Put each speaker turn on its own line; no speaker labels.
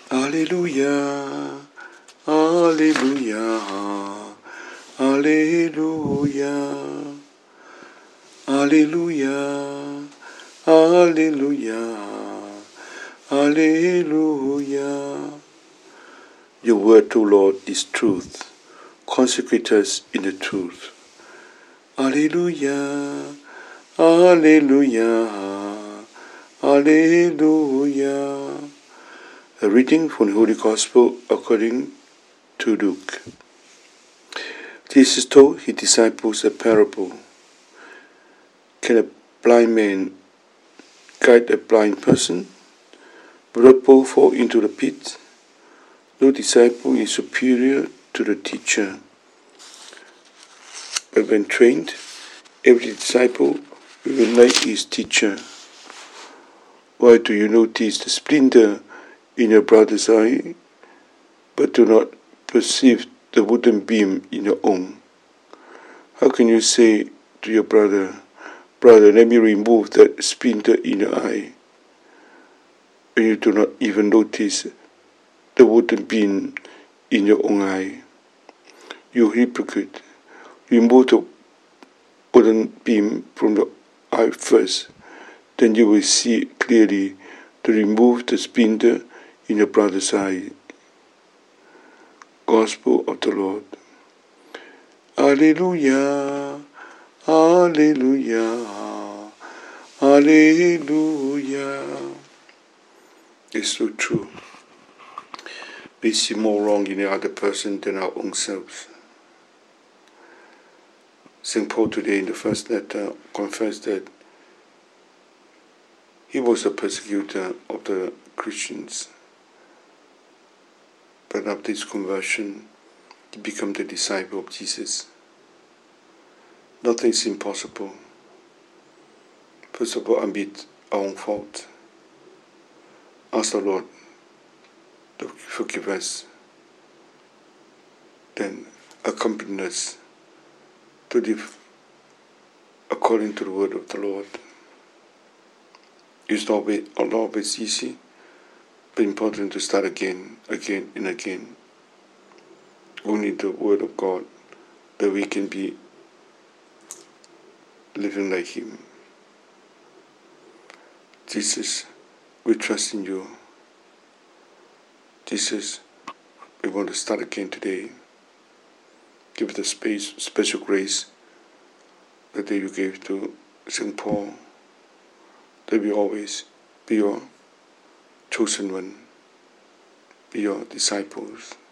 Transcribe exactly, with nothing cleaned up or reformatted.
Alleluia, Alleluia, Alleluia, Alleluia, Alleluia, Alleluia. Your word, O Lord, is truth. Consecrate us in the truth. Alleluia, Alleluia, Alleluia. A reading from the Holy Gospel according to Luke. Jesus told his disciples a parable. Can a blind man guide a blind person? Will both fall into the pit? No disciple is superior to the teacher. But when trained, every disciple will be like his teacher. Why do you notice the splinter in your brother's eye, but do not perceive the wooden beam in your own? How can you say to your brother, Brother, let me remove that splinter in your eye, when you do not even notice the wooden beam in your own eye? You hypocrite, remove the wooden beam from your eye first, then you will see clearly to remove the splinter in your brother's eye. Gospel of the Lord. Alleluia, Alleluia, Alleluia. It's so true. We see more wrong in the other person than our own selves. Saint Paul today in the first letter confessed that he was a persecutor of the Christians. But after his conversion, he became the disciple of Jesus. Nothing is impossible. First of all, admit our own fault. Ask the Lord to forgive us. Then accompany us to live according to the word of the Lord. It's not always easy, but important to start again, again and again. Only the word of God that we can be living like Him. Jesus, we trust in you. Jesus, we want to start again today. Give the space, special grace that you gave to Saint Paul, that we always be your chosen one, be your disciples.